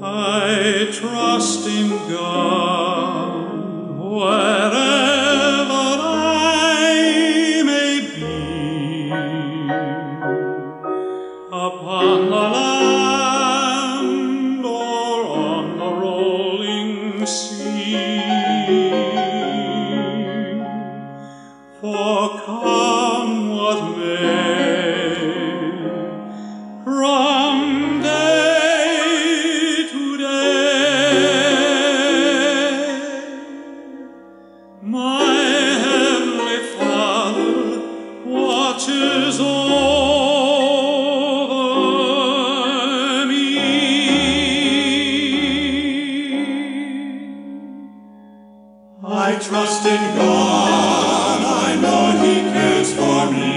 I trust in God wherever I may be, upon the land or on the rolling sea. For come what may, from day to day, my Heavenly Father watches over me. I trust in God, I know He cares for me.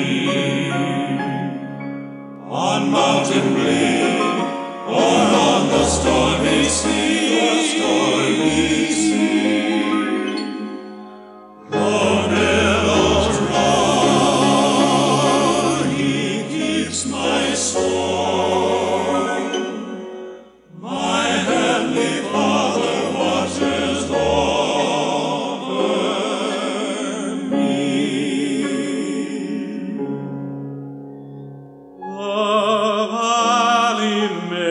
On mountain bleak, or on the stormy sea, though billows roar, He keeps my soul. My Heavenly Father watches over me. The valley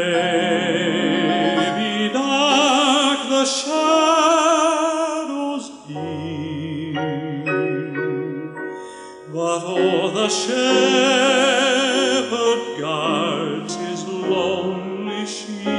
may be dark, the shadows deep, but oh, the shepherd guards his lonely sheep.